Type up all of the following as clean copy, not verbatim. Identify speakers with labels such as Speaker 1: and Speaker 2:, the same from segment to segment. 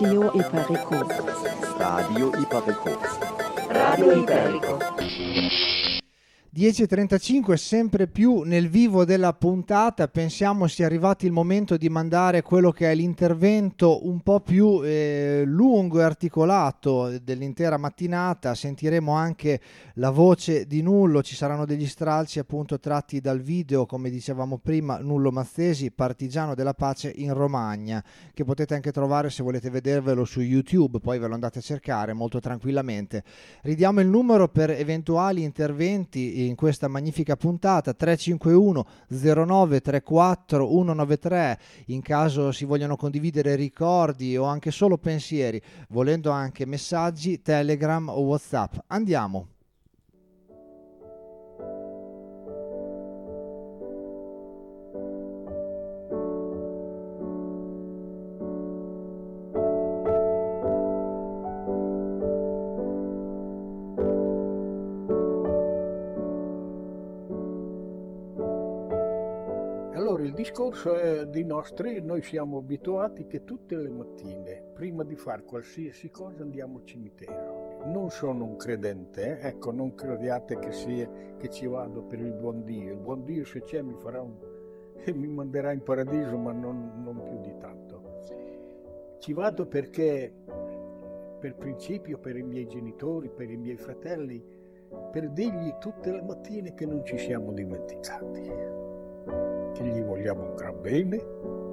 Speaker 1: Radio Iparico.
Speaker 2: Radio Iparico.
Speaker 3: Radio Iparico.
Speaker 4: 10:35, sempre più nel vivo della puntata. Pensiamo sia arrivato il momento di mandare quello che è l'intervento un po' più lungo e articolato dell'intera mattinata. Sentiremo anche la voce di Nullo, ci saranno degli stralci appunto tratti dal video, come dicevamo prima, Nullo Mazzesi, partigiano della pace in Romagna, che potete anche trovare se volete vedervelo su YouTube, poi ve lo andate a cercare molto tranquillamente. Ridiamo il numero per eventuali interventi in questa magnifica puntata: 351 09 34 193, in caso si vogliano condividere ricordi o anche solo pensieri, volendo anche messaggi Telegram o WhatsApp. Andiamo.
Speaker 5: Il discorso è di noi siamo abituati che tutte le mattine, prima di fare qualsiasi cosa, andiamo al cimitero. Non sono un credente, ecco, non crediate che ci vado per il buon Dio. Il buon Dio, se c'è, mi manderà in paradiso, ma non più di tanto. Ci vado perché, per principio, per i miei genitori, per i miei fratelli, per dirgli tutte le mattine che non ci siamo dimenticati, che gli vogliamo un gran bene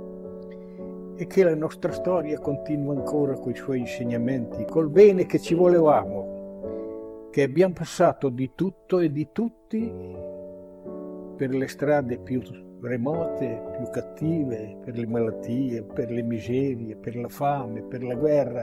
Speaker 5: e che la nostra storia continua ancora con i suoi insegnamenti, col bene che ci volevamo, che abbiamo passato di tutto e di tutti per le strade più remote, più cattive, per le malattie, per le miserie, per la fame, per la guerra,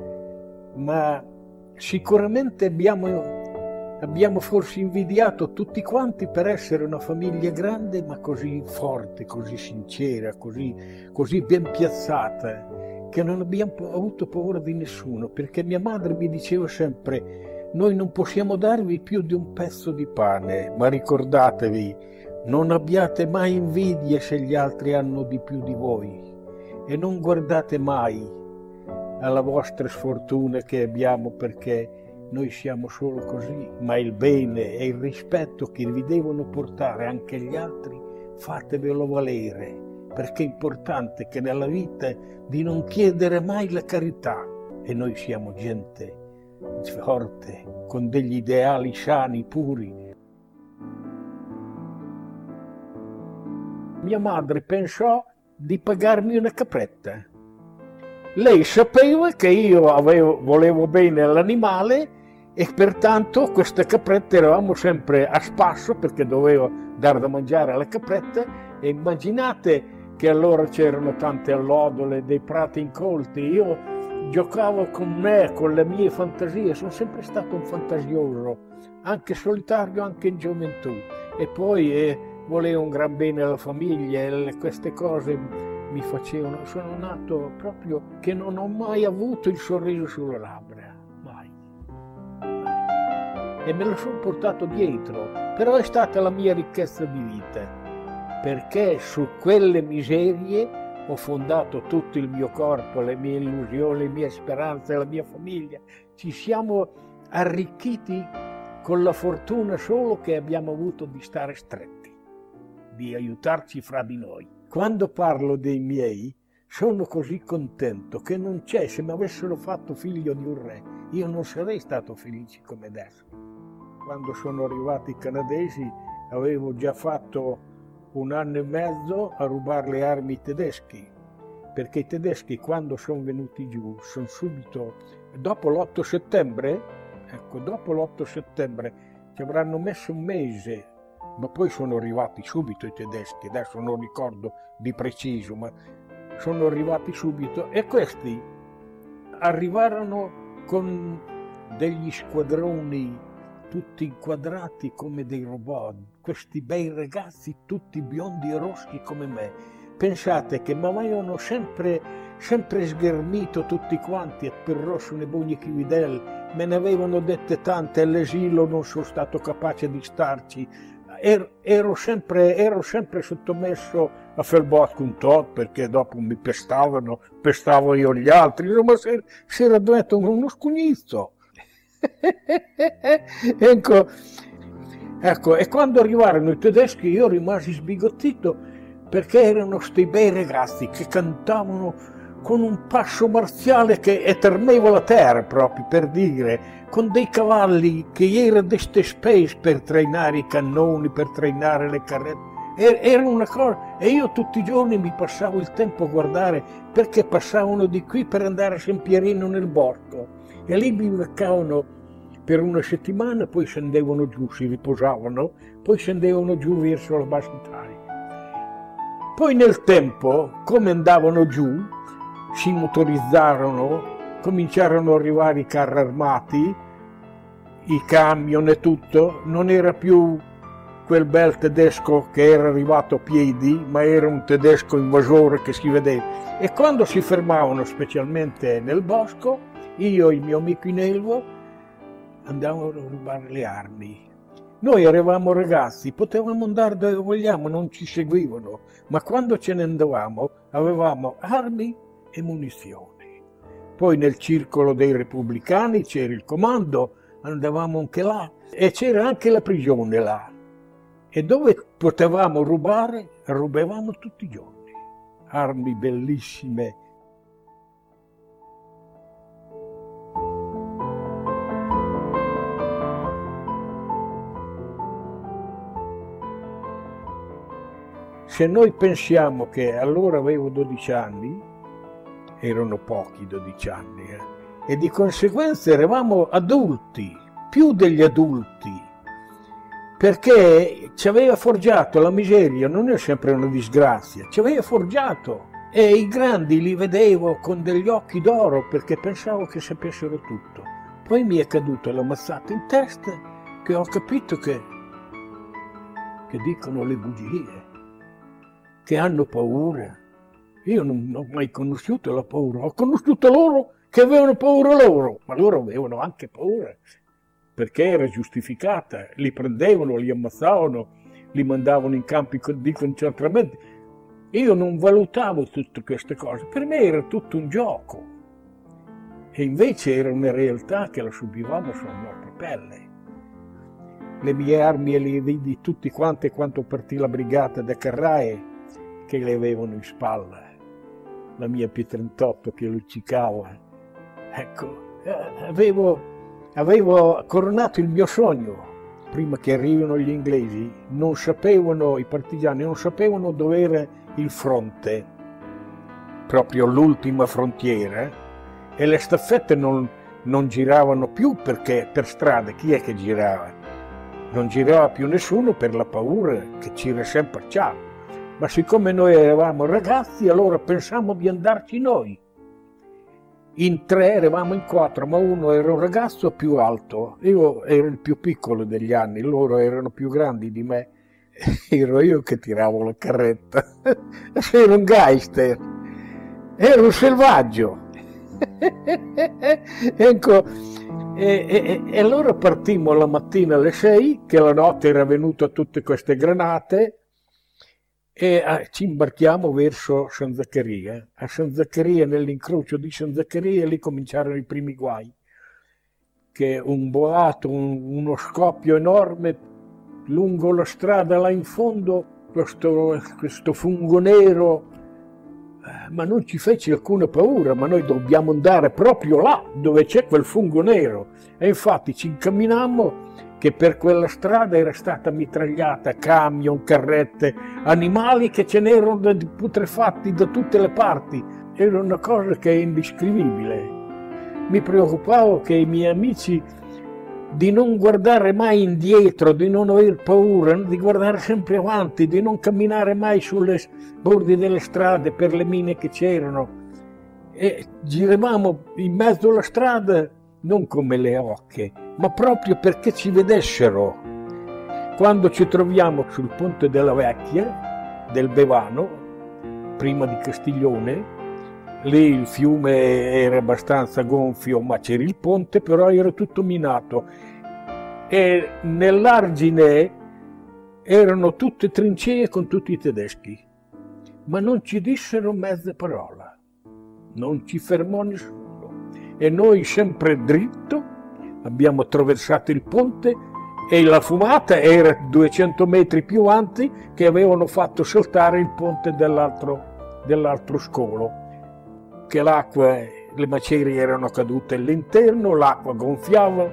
Speaker 5: ma sicuramente abbiamo forse invidiato tutti quanti per essere una famiglia grande, ma così forte, così sincera, così ben piazzata, che non abbiamo avuto paura di nessuno, perché mia madre mi diceva sempre: noi non possiamo darvi più di un pezzo di pane, ma ricordatevi, non abbiate mai invidia se gli altri hanno di più di voi e non guardate mai alla vostra sfortuna che abbiamo, perché noi siamo solo così, ma il bene e il rispetto che vi devono portare anche gli altri, fatevelo valere, perché è importante che nella vita di non chiedere mai la carità, e noi siamo gente forte, con degli ideali sani, puri. Mia madre pensò di pagarmi una capretta. Lei sapeva che io volevo bene all'animale e pertanto queste caprette eravamo sempre a spasso, perché dovevo dare da mangiare alle caprette, e immaginate che allora c'erano tante allodole, dei prati incolti. Io giocavo con le mie fantasie, sono sempre stato un fantasioso, anche solitario, anche in gioventù, e poi volevo un gran bene alla famiglia, e queste cose mi facevano. Sono nato proprio che non ho mai avuto il sorriso sulle labbra, mai. E me lo sono portato dietro, però è stata la mia ricchezza di vita, perché su quelle miserie ho fondato tutto il mio corpo, le mie illusioni, le mie speranze, la mia famiglia. Ci siamo arricchiti con la fortuna solo che abbiamo avuto di stare stretti, di aiutarci fra di noi. Quando parlo dei miei, sono così contento che non c'è, se mi avessero fatto figlio di un re, io non sarei stato felice come adesso. Quando sono arrivati i canadesi, avevo già fatto 1 anno e mezzo a rubare le armi ai tedeschi, perché i tedeschi, quando sono venuti giù, sono subito, dopo l'8 settembre, ci avranno messo un mese, ma poi sono arrivati subito i tedeschi, adesso non ricordo di preciso, ma sono arrivati subito, e questi arrivarono con degli squadroni tutti inquadrati come dei robot, questi bei ragazzi tutti biondi e rossi come me. Pensate che mi avevano sempre sghermito tutti quanti, per rosso ne bugni chi videl, me ne avevano dette tante, all'esilo non sono stato capace di starci, ero sempre sottomesso a Felbosco un tot, perché dopo mi pestavo io gli altri, insomma si era diventato uno scugnizzo. Ecco, e quando arrivarono i tedeschi io rimasi sbigottito, perché erano sti bei ragazzi che cantavano con un passo marziale che tremeva la terra, proprio per dire, con dei cavalli che erano di ste space per trainare i cannoni, per trainare le carrette. Era una cosa, e io tutti i giorni mi passavo il tempo a guardare, perché passavano di qui per andare a San Pierino nel bosco, e lì mi beccavano per una settimana, poi scendevano giù, si riposavano, poi scendevano giù verso la Bassa Italia. Poi nel tempo, come andavano giù, si motorizzarono, cominciarono ad arrivare i carri armati, i camion e tutto, non era più quel bel tedesco che era arrivato a piedi, ma era un tedesco invasore che si vedeva. E quando si fermavano, specialmente nel bosco, io e il mio amico Inelvo andavamo a rubare le armi. Noi eravamo ragazzi, potevamo andare dove vogliamo, non ci seguivano, ma quando ce ne andavamo avevamo armi e munizioni. Poi nel circolo dei repubblicani c'era il comando, andavamo anche là, e c'era anche la prigione là. E dove potevamo rubare, rubavamo tutti i giorni. Armi bellissime. Se noi pensiamo che allora avevo 12 anni, erano pochi 12 anni, e di conseguenza eravamo adulti, più degli adulti, perché ci aveva forgiato la miseria, non è sempre una disgrazia, ci aveva forgiato, e i grandi li vedevo con degli occhi d'oro perché pensavo che sapessero tutto. Poi mi è caduta la mazzata in testa, che ho capito che dicono le bugie, che hanno paura. Io non ho mai conosciuto la paura, ho conosciuto loro che avevano paura loro, ma loro avevano anche paura, perché era giustificata, li prendevano, li ammazzavano, li mandavano in campi di concentramento. Io non valutavo tutte queste cose, per me era tutto un gioco, e invece era una realtà che la subivamo sulla nostra pelle. Le mie armi le vidi tutti quanti quando partì la brigata da Carrae, che le avevano in spalla, la mia P38 che luccicava. Ecco, avevo coronato il mio sogno. Prima che arrivino gli inglesi, non sapevano, i partigiani non sapevano dove era il fronte, proprio l'ultima frontiera, e le staffette non giravano più, perché per strada chi è che girava? Non girava più nessuno per la paura che c'era sempre ciao. Ma siccome noi eravamo ragazzi, allora pensammo di andarci noi. In 3, eravamo in 4, ma uno era un ragazzo più alto. Io ero il più piccolo degli anni, loro erano più grandi di me. Ero io che tiravo la carretta. Ero un gangster, ero un selvaggio. Ecco, e allora partimmo la mattina alle 6, che la notte era venuta tutte queste granate, e ci imbarchiamo verso San Zaccaria. A San Zaccaria, nell'incrocio di San Zaccaria, lì cominciarono i primi guai, che un boato, uno scoppio enorme lungo la strada là in fondo, questo fungo nero, ma non ci fece alcuna paura, ma noi dobbiamo andare proprio là dove c'è quel fungo nero, e infatti ci incamminammo, che per quella strada era stata mitragliata, camion, carrette, animali che ce n'erano putrefatti da tutte le parti. Era una cosa che è indescrivibile. Mi preoccupavo che i miei amici di non guardare mai indietro, di non aver paura, di guardare sempre avanti, di non camminare mai sulle bordi delle strade per le mine che c'erano. E giravamo in mezzo alla strada non come le oche, ma proprio perché ci vedessero. Quando ci troviamo sul ponte della Vecchia, del Bevano, prima di Castiglione, lì il fiume era abbastanza gonfio, ma c'era il ponte, però era tutto minato. E nell'argine erano tutte trincee con tutti i tedeschi, ma non ci dissero mezza parola, non ci fermò nessuno e noi sempre dritto abbiamo attraversato il ponte e la fumata era 200 metri più avanti che avevano fatto saltare il ponte dell'altro scolo, che l'acqua, le macerie erano cadute all'interno, l'acqua gonfiava,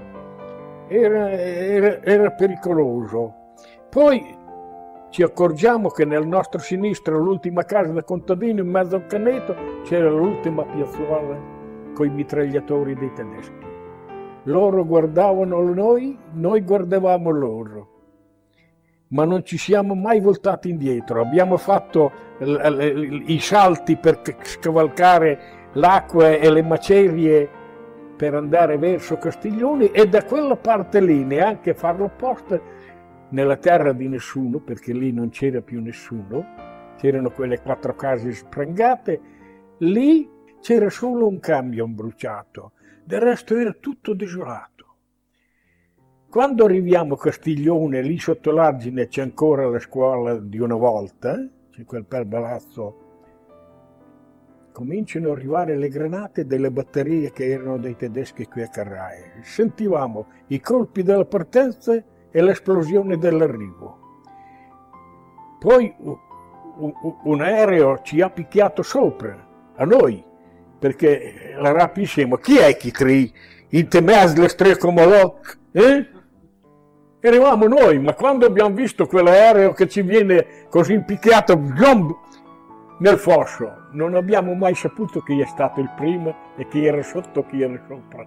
Speaker 5: era pericoloso. Poi ci accorgiamo che nel nostro sinistro, l'ultima casa da contadino, in mezzo al canneto, c'era l'ultima piazzuola con i mitragliatori dei tedeschi. Loro guardavano noi guardavamo loro, ma non ci siamo mai voltati indietro. Abbiamo fatto i salti per scavalcare l'acqua e le macerie per andare verso Castiglioni e da quella parte lì neanche farlo apposta nella terra di nessuno, perché lì non c'era più nessuno, c'erano quelle 4 case sprangate, lì c'era solo un camion bruciato, del resto era tutto desolato. Quando arriviamo a Castiglione, lì sotto l'argine c'è ancora la scuola di una volta, c'è quel bel palazzo, cominciano ad arrivare le granate delle batterie che erano dei tedeschi qui a Carrae. Sentivamo i colpi della partenza e l'esplosione dell'arrivo. Poi un aereo ci ha picchiato sopra, a noi, perché la rapissimo, chi è che crei in temes le strecomolot? Eravamo noi, ma quando abbiamo visto quell'aereo che ci viene così impicchiato nel fosso, non abbiamo mai saputo chi è stato il primo e chi era sotto, chi era sopra.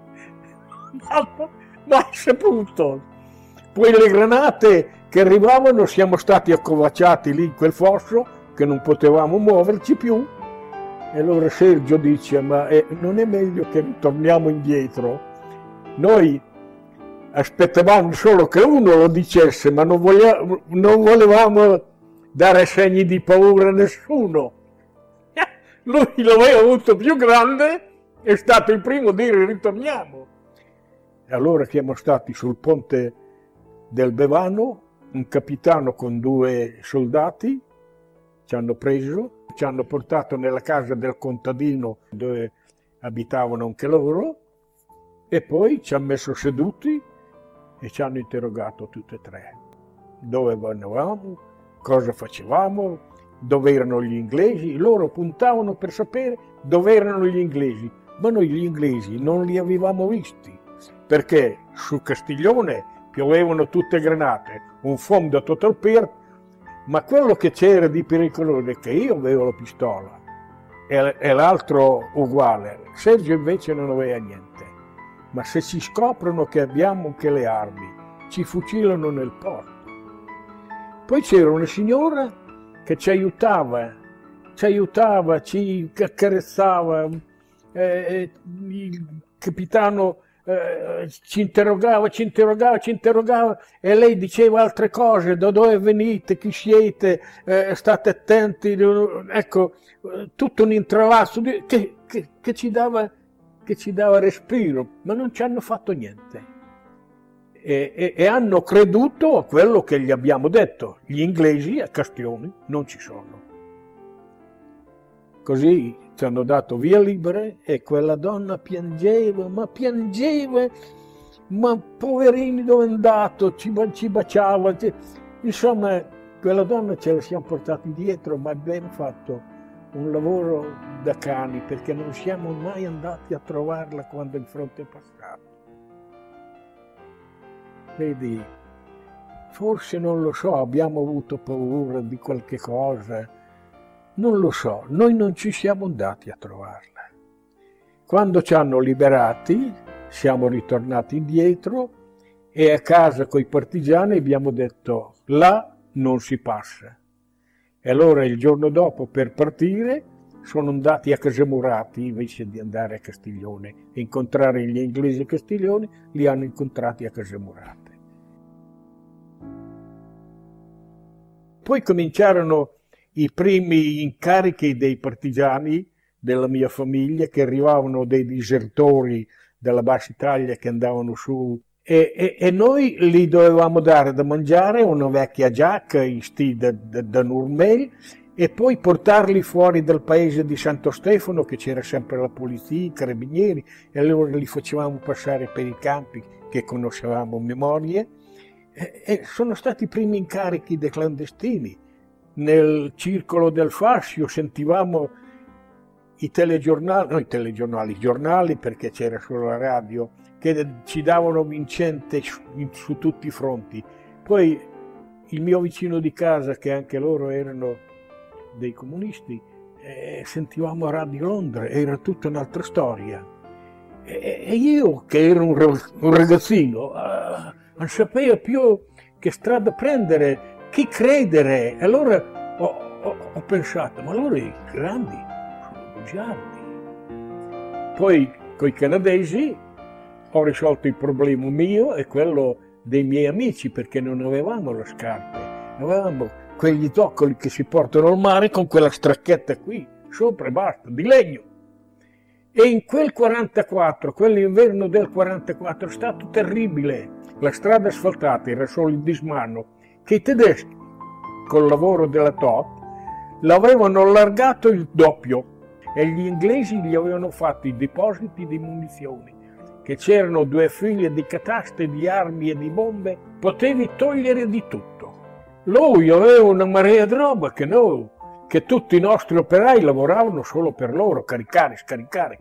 Speaker 5: Mai saputo. Poi le granate che arrivavano, siamo stati accovacciati lì in quel fosso che non potevamo muoverci più. E allora Sergio dice, ma non è meglio che ritorniamo indietro? Noi aspettavamo solo che uno lo dicesse, ma non volevamo dare segni di paura a nessuno. Lui l'aveva avuto più grande, è stato il primo a dire ritorniamo. E allora siamo stati sul ponte del Bevano, un capitano con 2 soldati ci hanno preso, ci hanno portato nella casa del contadino dove abitavano anche loro e poi ci hanno messo seduti e ci hanno interrogato tutti e 3. Dove venivamo, cosa facevamo, dove erano gli inglesi. Loro puntavano per sapere dove erano gli inglesi, ma noi gli inglesi non li avevamo visti, perché su Castiglione piovevano tutte granate, un fondo tutto il pier, ma quello che c'era di pericoloso è che io avevo la pistola e l'altro uguale, Sergio invece non aveva niente. Ma se ci scoprono che abbiamo anche le armi, ci fucilano nel porto. Poi c'era una signora che ci aiutava, ci accarezzava, il capitano ci interrogava e lei diceva altre cose, da dove venite, chi siete, state attenti, ecco, tutto un intralazzo che ci dava respiro, ma non ci hanno fatto niente e hanno creduto a quello che gli abbiamo detto. Gli inglesi a Castiglione non ci sono. Così ci hanno dato via libera e quella donna piangeva, ma poverini dove è andato, ci baciava, insomma quella donna ce la siamo portati dietro, ma abbiamo fatto un lavoro da cani perché non siamo mai andati a trovarla quando il fronte è passato. Vedi, forse non lo so, abbiamo avuto paura di qualche cosa, non lo so, noi non ci siamo andati a trovarla. Quando ci hanno liberati siamo ritornati indietro e a casa coi partigiani abbiamo detto là non si passa. E allora il giorno dopo per partire sono andati a Casamurati invece di andare a Castiglione e incontrare gli inglesi a Castiglione, li hanno incontrati a Casamurati. Poi cominciarono i primi incarichi dei partigiani della mia famiglia, che arrivavano dei disertori della Bassa Italia che andavano su E noi gli dovevamo dare da mangiare una vecchia giacca in stile da Nurmel e poi portarli fuori dal paese di Santo Stefano, che c'era sempre la polizia, i carabinieri, e allora li facevamo passare per i campi che conoscevamo a memoria, e sono stati i primi incarichi dei clandestini. Nel circolo del fascio sentivamo i giornali, perché c'era solo la radio, che ci davano vincente su tutti i fronti. Poi il mio vicino di casa, che anche loro erano dei comunisti, sentivamo Radio Londra, era tutta un'altra storia. E io, che ero un ragazzino, non sapevo più che strada prendere, chi credere. Allora ho pensato, ma loro i grandi sono bugiardi. Poi coi canadesi ho risolto il problema mio e quello dei miei amici, perché non avevamo le scarpe, avevamo quegli zoccoli che si portano al mare con quella stracchetta qui sopra e basta, di legno. E in quell'inverno del 44 è stato terribile. La strada asfaltata era solo il dismanno, che i tedeschi, col lavoro della TOP, l'avevano allargato il doppio e gli inglesi gli avevano fatto i depositi di munizioni, che c'erano 2 file di cataste di armi e di bombe, potevi togliere di tutto. Lui aveva una marea di roba che tutti i nostri operai lavoravano solo per loro, caricare, scaricare,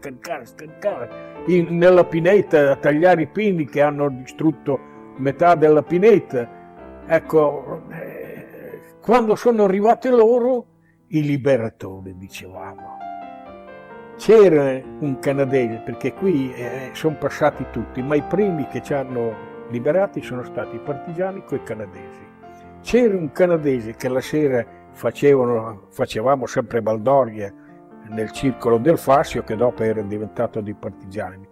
Speaker 5: nella pineta a tagliare i pini che hanno distrutto metà della pineta. Ecco, quando sono arrivati loro, i liberatori, dicevamo. C'era un canadese, perché qui sono passati tutti, ma i primi che ci hanno liberati sono stati i partigiani coi canadesi. C'era un canadese che la sera facevamo sempre baldorie nel circolo del fascio, che dopo era diventato dei partigiani.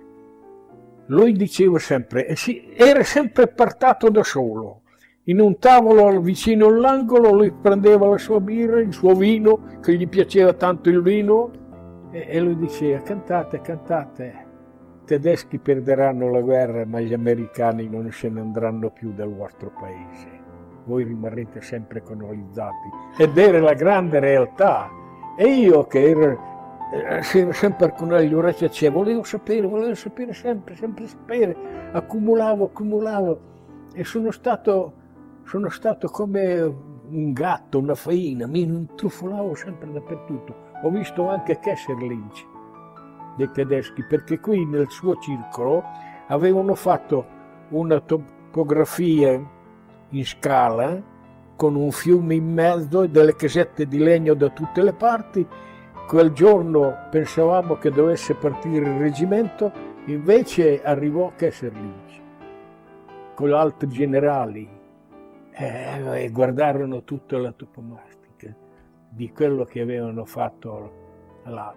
Speaker 5: Lui diceva sempre, era sempre partato da solo. In un tavolo vicino all'angolo lui prendeva la sua birra, il suo vino, che gli piaceva tanto il vino, e lui diceva, cantate, cantate, i tedeschi perderanno la guerra, ma gli americani non se ne andranno più dal vostro paese. Voi rimarrete sempre colonizzati. Ed era la grande realtà. E io, che ero sempre con gli orecchi, volevo sapere sempre sapere, accumulavo, e sono stato come un gatto, una faina, mi intrufolavo sempre dappertutto. Ho visto anche Kesselring dei tedeschi, perché qui nel suo circolo avevano fatto una topografia in scala, con un fiume in mezzo e delle casette di legno da tutte le parti. Quel giorno pensavamo che dovesse partire il reggimento, invece arrivò Kesselring con altri generali e guardarono tutta la topomastica di quello che avevano fatto là.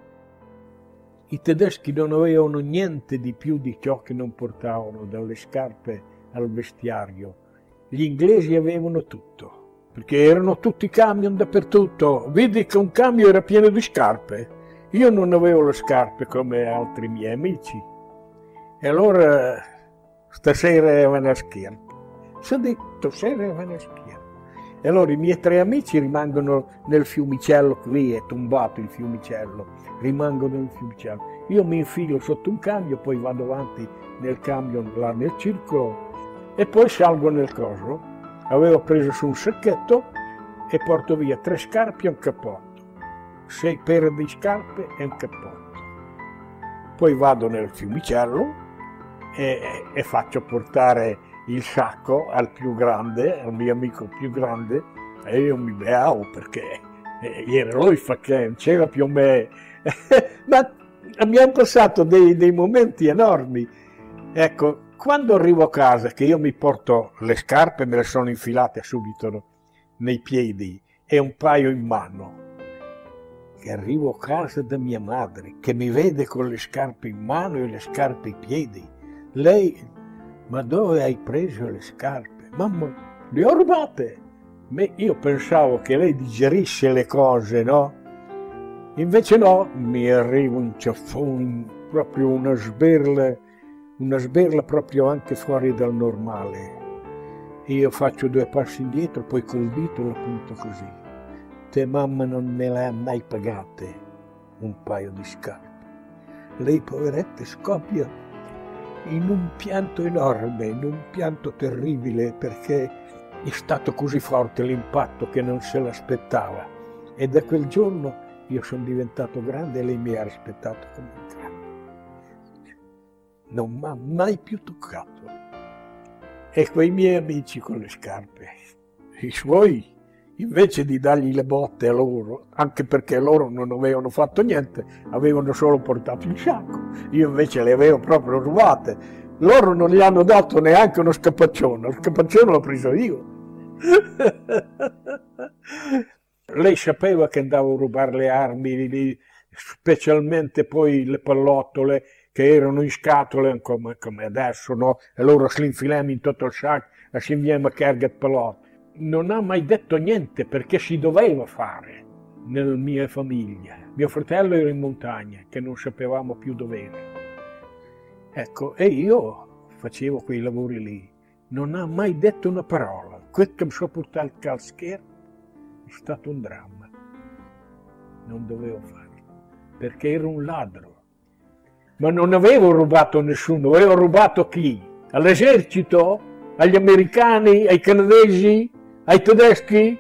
Speaker 5: I tedeschi non avevano niente di più di ciò che non portavano, dalle scarpe al vestiario. Gli inglesi avevano tutto, perché erano tutti camion dappertutto. Vedi che un camion era pieno di scarpe. Io non avevo le scarpe come altri miei amici. E allora stasera vanno a schiera. Sono detto, stasera vanno a schiera. E allora i miei 3 amici rimangono nel fiumicello, qui è tombato il fiumicello, rimangono nel fiumicello. Io mi infilo sotto un camion, poi vado avanti nel camion là nel circolo, e poi salgo nel coso. Avevo preso su un sacchetto e porto via 3 scarpe e un cappotto, 6 paia di scarpe e un cappotto. Poi vado nel fiumicello e faccio portare il sacco al più grande, al mio amico più grande, e io mi beavo perché era lui che c'era più o meno. Ma abbiamo passato dei momenti enormi. Ecco, quando arrivo a casa, che io mi porto le scarpe, me le sono infilate subito nei piedi e un paio in mano, che arrivo a casa da mia madre, che mi vede con le scarpe in mano e le scarpe ai piedi. Lei, ma dove hai preso le scarpe? Mamma, le ho rubate. Io pensavo che lei digerisse le cose, no? Invece no, mi arriva un ciaffone, proprio una sberla una sberla proprio anche fuori dal normale. Io faccio 2 passi indietro, poi col dito la punto così. Te mamma non me le ha mai pagate un paio di scarpe. Lei, poveretta, scoppia in un pianto enorme, in un pianto terribile, perché è stato così forte l'impatto che non se l'aspettava. E da quel giorno io sono diventato grande e lei mi ha rispettato come un grande. Non mi ha mai più toccato. E quei miei amici con le scarpe, i suoi, invece di dargli le botte a loro, anche perché loro non avevano fatto niente, avevano solo portato il sacco, io invece le avevo proprio rubate. Loro non gli hanno dato neanche uno scapaccione, lo scapaccione l'ho preso io. Lei sapeva che andavo a rubare le armi, specialmente poi le pallottole che erano in scatole come adesso, no? E loro si infiliamo in tutto il sacco e si inviamo a carga di pallottole. Non ha mai detto niente perché si doveva fare nella mia famiglia. Mio fratello era in montagna, che non sapevamo più dove era. Ecco, e io facevo quei lavori lì. Non ha mai detto una parola. Quel che mi sono portato il calscher è stato un dramma. Non dovevo farlo, perché ero un ladro. Ma non avevo rubato nessuno, avevo rubato chi? All'esercito? Agli americani? Ai canadesi? Ai tedeschi?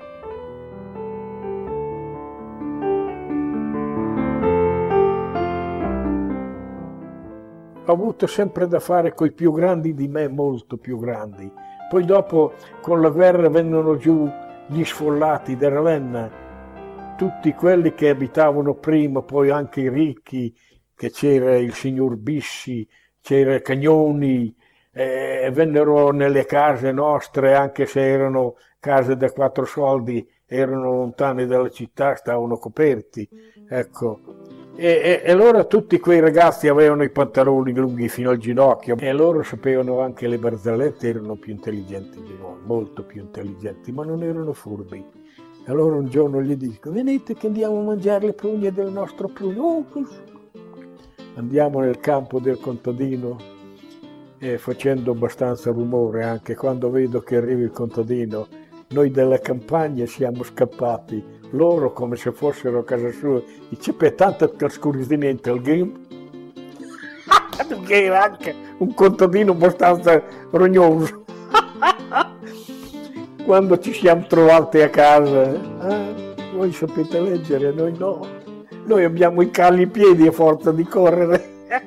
Speaker 5: Ho avuto sempre da fare coi più grandi di me, molto più grandi. Poi dopo, con la guerra, vennero giù gli sfollati di Ravenna, tutti quelli che abitavano prima, poi anche i ricchi, che c'era il signor Bissi, c'era Cagnoni, vennero nelle case nostre, anche se erano case da 4 soldi, erano lontane dalla città, stavano coperti, ecco. E allora tutti quei ragazzi avevano i pantaloni lunghi fino al ginocchio e loro sapevano anche le barzellette, erano più intelligenti di noi, molto più intelligenti, ma non erano furbi. Allora un giorno gli dico: venite che andiamo a mangiare le prugne del nostro prugno. Andiamo nel campo del contadino e facendo abbastanza rumore, anche quando vedo che arriva il contadino, noi della campagna siamo scappati, loro come se fossero a casa sua, dice: c'è tanto trascorrimento al game, perché era anche un contadino abbastanza rognoso. Quando ci siamo trovati a casa, voi sapete leggere, noi no. Noi abbiamo i calli in piedi a forza di correre.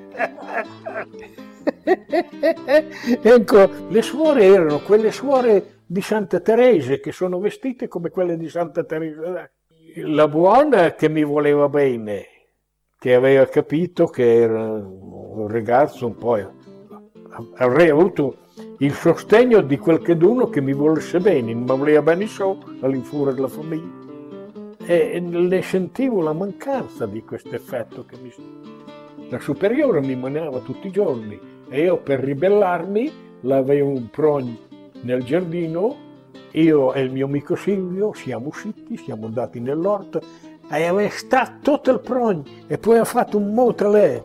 Speaker 5: Ecco, le suore erano quelle suore di Santa Teresa, che sono vestite come quelle di Santa Teresa. La buona che mi voleva bene, che aveva capito che era un ragazzo un po'... Avrei avuto il sostegno di qualcheduno che mi volesse bene, mi voleva bene solo all'infuori della famiglia. E ne sentivo la mancanza di questo effetto che la superiore mi manava tutti i giorni e io, per ribellarmi, l'avevo un progno nel giardino, io e il mio amico Silvio siamo usciti, siamo andati nell'orto e aveva stato tutto il progno e poi ha fatto un motelè.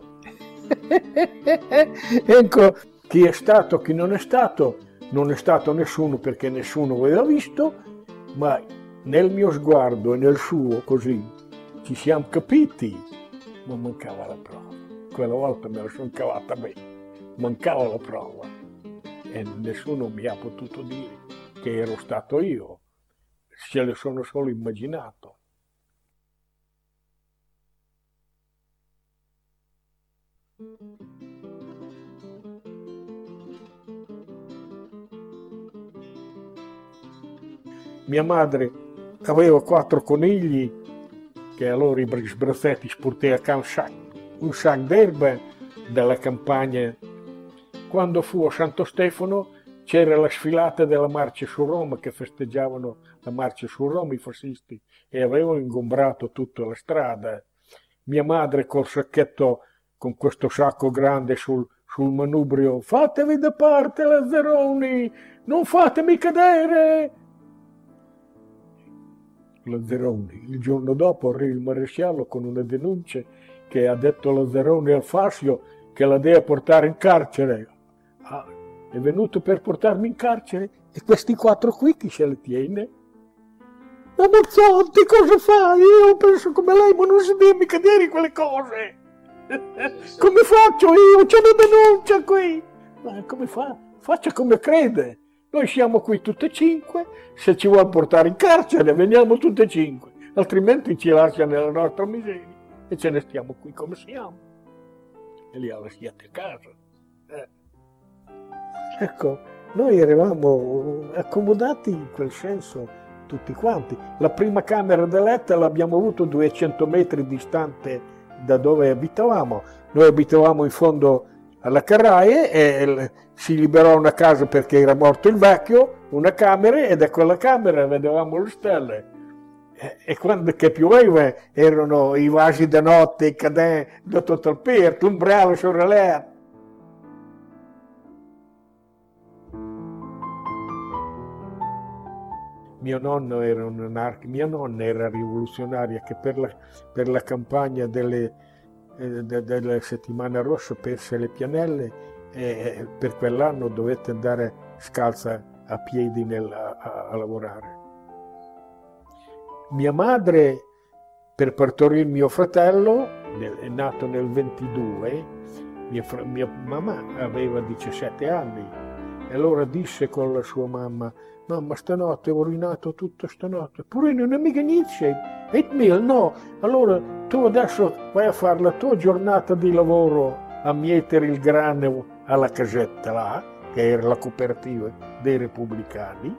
Speaker 5: Ecco, chi è stato, chi non è stato nessuno, perché nessuno aveva visto, ma nel mio sguardo e nel suo, così, ci siamo capiti, ma mancava la prova. Quella volta me la sono cavata bene, mancava la prova e nessuno mi ha potuto dire che ero stato io, se le sono solo immaginato. Mia madre aveva 4 conigli che allora i sbrazzetti sporteva un sac d'erba dalla campagna. Quando fu a Santo Stefano c'era la sfilata della marcia su Roma, che festeggiavano la marcia su Roma i fascisti e avevano ingombrato tutta la strada. Mia madre col sacchetto, con questo sacco grande sul manubrio: fatevi da parte, Lazzaroni, non fatemi cadere. Lazzaroni, il giorno dopo arriva il maresciallo con una denuncia che ha detto Lazzaroni al Fascio che la deve portare in carcere. Ah, è venuto per portarmi in carcere e questi 4 qui chi se le tiene? Ma Mazzotti, cosa fai? Io penso come lei, ma non si deve mica dire quelle cose. Come faccio io? C'è una denuncia qui. Ma come fa? Faccia come crede. Noi siamo qui tutte e 5, se ci vuole portare in carcere veniamo tutte e 5, altrimenti ci lascia nella nostra miseria e ce ne stiamo qui come siamo. E lì lasciate a casa. Ecco, noi eravamo accomodati in quel senso tutti quanti. La prima camera da letto l'abbiamo avuto 200 metri distante da dove abitavamo. Noi abitavamo in fondo alla Carraie e si liberò una casa perché era morto il vecchio, una camera, e da quella camera vedevamo le stelle. E quando che pioveva erano i vasi da notte, i cadè da tutto il pier, l'ombrello sul letto. Mio nonno era un anarchico, mia nonna era rivoluzionaria che per la campagna delle settimane rosse perse le pianelle e per quell'anno dovette andare scalza a piedi a lavorare. Mia madre, per partorire mio fratello, è nato nel 22, mia mamma aveva 17 anni e allora disse con la sua mamma: mamma, stanotte ho rovinato tutto stanotte. Pure non è mica niente, 8.000, no. Allora tu adesso vai a fare la tua giornata di lavoro a mietere il grano alla casetta là, che era la cooperativa dei repubblicani,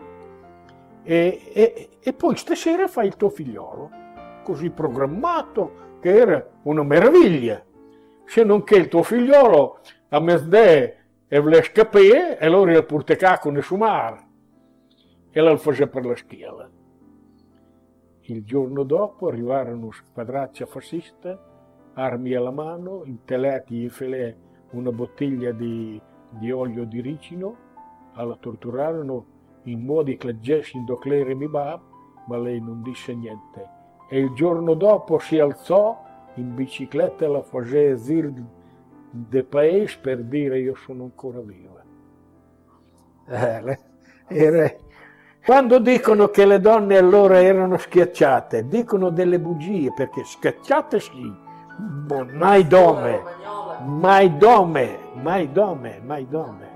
Speaker 5: e poi stasera fai il tuo figliolo, così programmato, che era una meraviglia. Se non che il tuo figliolo a mezz'è e vuole scappare, e allora il portecacco ne sumare. E la faceva per la schiena. Il giorno dopo arrivarono squadraccia fascista, armi alla mano, intelletti in filè una bottiglia di olio di ricino, la torturarono in modi che leggesse in doclere mi bab, ma lei non disse niente. E il giorno dopo si alzò in bicicletta e la faceva zir de paese per dire io sono ancora viva. Quando dicono che le donne allora erano schiacciate, dicono delle bugie, perché schiacciate sì, mai dome, mai dome, mai dome, mai dome.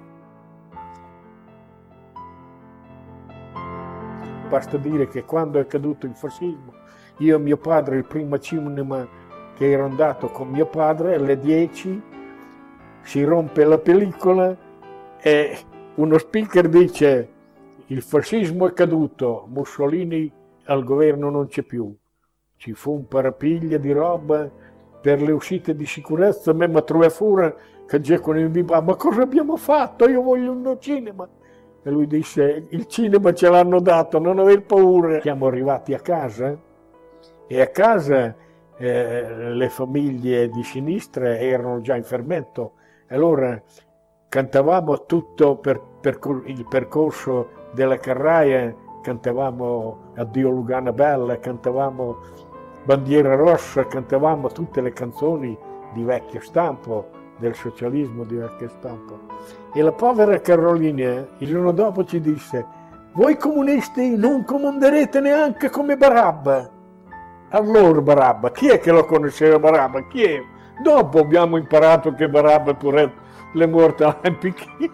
Speaker 5: Basta dire che quando è caduto il fascismo, io e mio padre, il primo cinema che ero andato con mio padre, alle 10 si rompe la pellicola e uno speaker dice: il fascismo è caduto, Mussolini al governo non c'è più. Ci fu un parapiglia di roba per le uscite di sicurezza, me mi trovai fuori che giocano in bimba, ma cosa abbiamo fatto? Io voglio un cinema. E lui disse: il cinema ce l'hanno dato, non aver paura. Siamo arrivati a casa e a casa le famiglie di sinistra erano già in fermento. Allora cantavamo tutto per il percorso della Carraia, cantavamo Addio Lugana Bella, cantavamo Bandiera Rossa, cantavamo tutte le canzoni di vecchio stampo, del socialismo di vecchio stampo. E la povera Carolina il giorno dopo ci disse: voi comunisti non comanderete neanche come Barabba. Allora Barabba, chi è che lo conosceva Barabba? Chi è? Dopo abbiamo imparato che Barabba pure le morte all'Empicchia.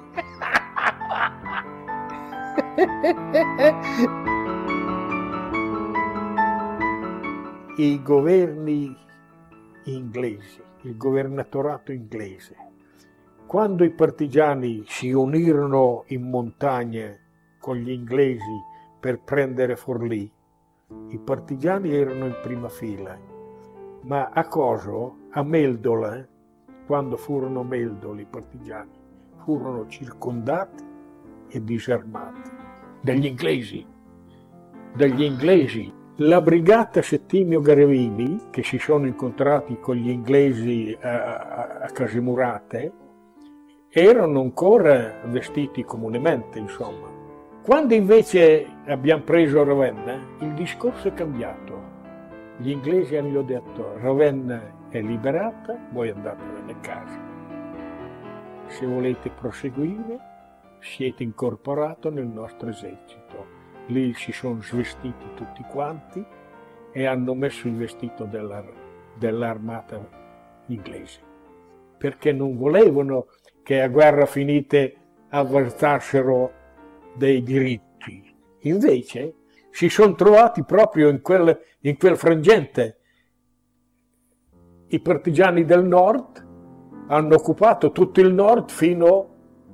Speaker 5: I governi inglesi, il governatorato inglese, quando i partigiani si unirono in montagna con gli inglesi per prendere Forlì, i partigiani erano in prima fila, ma a Coso, a Meldola, quando furono Meldoli i partigiani, furono circondati e disarmati dagli inglesi. La brigata Settimio Garevini, che si sono incontrati con gli inglesi a Casimurate, erano ancora vestiti comunemente, insomma. Quando invece abbiamo preso Ravenna, il discorso è cambiato. Gli inglesi hanno detto: Ravenna è liberata, voi andatevene a casa. se volete proseguire, siete incorporato nel nostro esercito. Lì si sono svestiti tutti quanti e hanno messo il vestito dell'armata inglese, perché non volevano che a guerra finite avvertassero dei diritti. Invece si sono trovati proprio in quel frangente. I partigiani del nord hanno occupato tutto il nord fino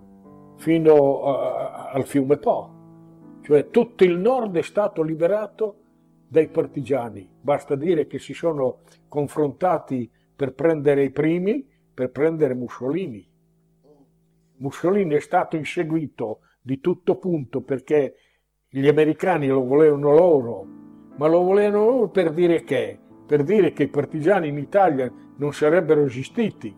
Speaker 5: al fiume Po, cioè tutto il nord è stato liberato dai partigiani. Basta dire che si sono confrontati per prendere i primi, per prendere Mussolini. Mussolini è stato inseguito di tutto punto perché gli americani lo volevano loro, ma lo volevano loro per dire che? Per dire che i partigiani in Italia non sarebbero esistiti.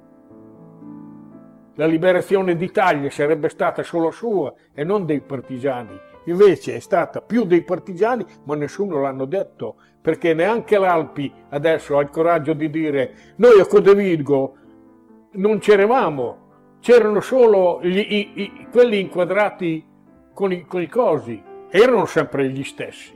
Speaker 5: La liberazione d'Italia sarebbe stata solo sua e non dei partigiani. Invece è stata più dei partigiani, ma nessuno l'hanno detto, perché neanche l'Alpi adesso ha il coraggio di dire noi a Codevirgo non c'eravamo, c'erano solo quelli inquadrati con i cosi, erano sempre gli stessi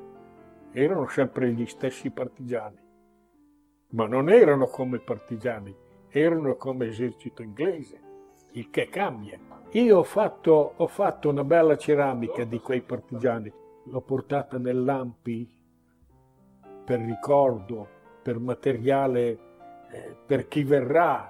Speaker 5: partigiani, ma non erano come partigiani, erano come esercito inglese, il che cambia. Io ho fatto una bella ceramica di quei partigiani, l'ho portata nell'Ampi per ricordo, per materiale, per chi verrà.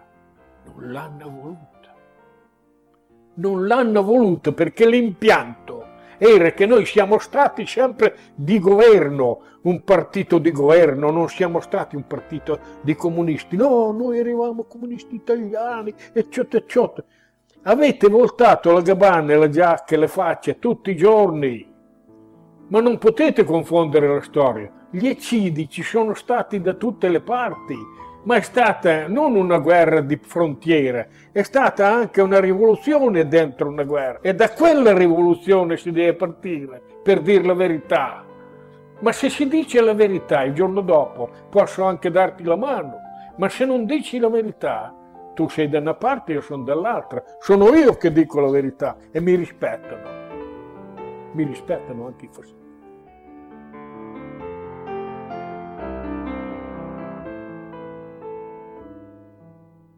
Speaker 5: Non l'hanno voluta perché l'impianto era che noi siamo stati sempre di governo, un partito di governo, non siamo stati un partito di comunisti. No, noi eravamo comunisti italiani, eccetera, eccetera. Avete voltato la gabbana, la giacca e le facce tutti i giorni, ma non potete confondere la storia. Gli eccidi ci sono stati da tutte le parti, ma è stata non una guerra di frontiera, è stata anche una rivoluzione dentro una guerra. E da quella rivoluzione si deve partire per dire la verità. Ma se si dice la verità il giorno dopo, posso anche darti la mano, ma se non dici la verità, tu sei da una parte e io sono dall'altra. Sono io che dico la verità e mi rispettano. Mi rispettano anche i fascisti.